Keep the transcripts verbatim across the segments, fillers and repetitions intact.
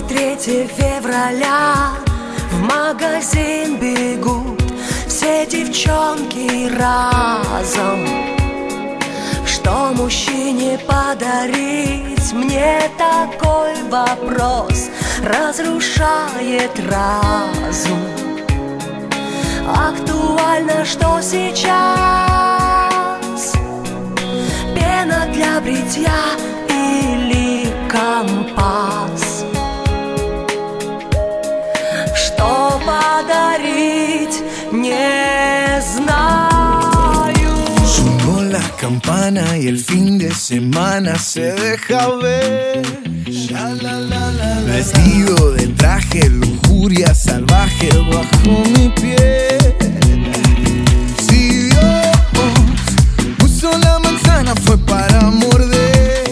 третье февраля в магазин бегут все девчонки разом. Что мужчине подарить? Мне такой вопрос разрушает разум. Актуально, что сейчас? Пена для бритья или компас? Что подарить, не знаю. Sonó la campana y el fin de semana se deja ver. Vestido de traje, lujuria salvaje bajo mi piel. Si Dios puso la manzana fue para morder.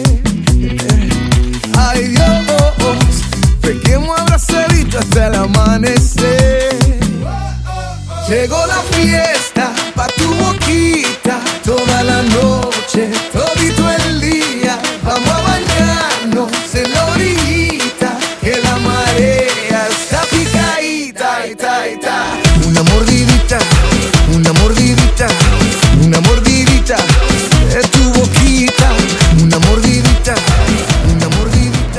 Ay Dios, pequemos abrazadito hasta el amanecer. Llegó la fiesta pa' tu boquita, toda la noche, todito el día. Vamos a bañarnos en la orillita, que la marea está picadita, ita, ita. Una mordidita, una mordidita, una mordidita de tu boquita, una mordidita, una mordidita.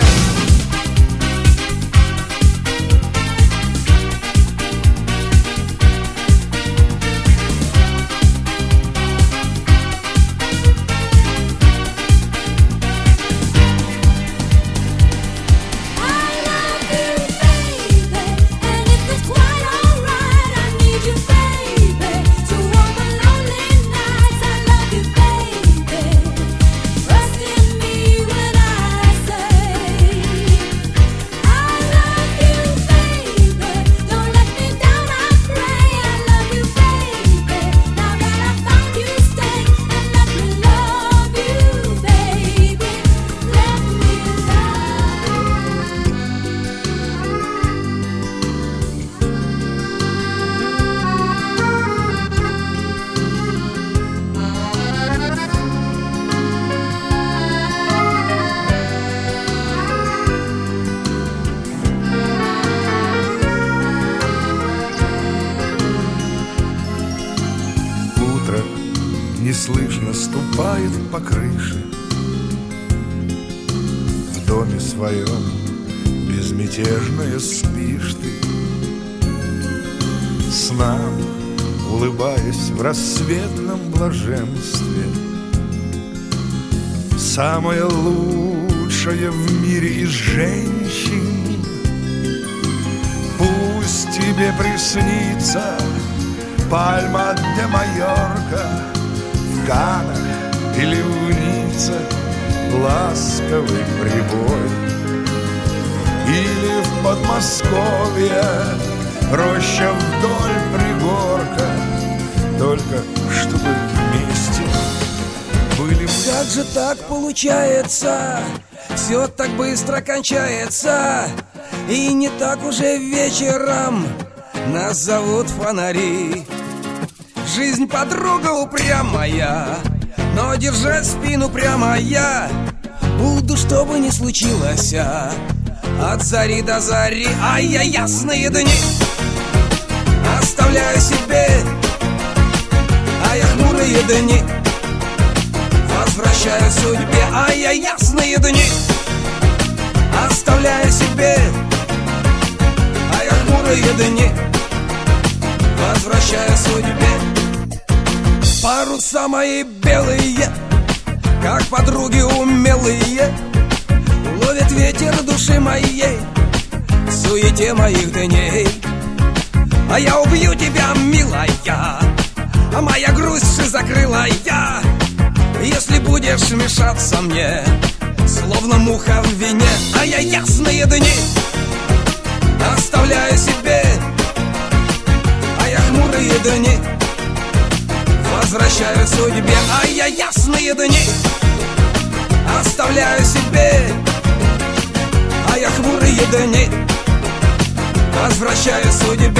Неслышно ступает по крыше. В доме своем безмятежная спишь ты. Снам, улыбаясь в рассветном блаженстве. Самая лучшая в мире из женщин. Пусть тебе приснится Пальма де Майорка, в Каннах или в Ницце ласковый прибой, или в Подмосковье роща вдоль пригорка, только чтобы вместе были мы. Как же так получается? Все так быстро кончается, и не так уже вечером нас зовут фонари. Жизнь подруга упрямая, но держать спину прямо я буду, что бы ни случилось, от зари до зари. А я ясные дни оставляю себе, а я хмурые дни возвращаю судьбе. А я ясные дни оставляю себе, а я хмурые дни возвращаю судьбе. Паруса мои белые, как подруги умелые, ловят ветер души моей в суете моих дней. А я убью тебя, милая, а моя грусть закрыла я, если будешь мешаться мне, словно муха в вине. А я ясные дни оставляю себе, а я хмурые дни возвращаю судьбе. А я ясные дни оставляю себе, а я хмурые дни возвращаю судьбе.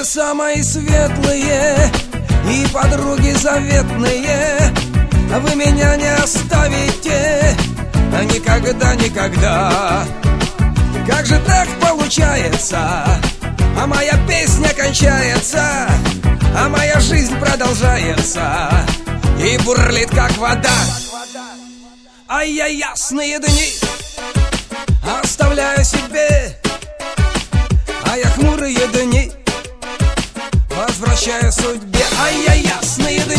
небеса мои светлые и подруги заветные, вы меня не оставите никогда, никогда. Как же так получается? А моя песня кончается, а моя жизнь продолжается и бурлит, как вода. А я ясные дни оставляю себе, а я хмурые дни возвращаю судьбе. А я ясные дни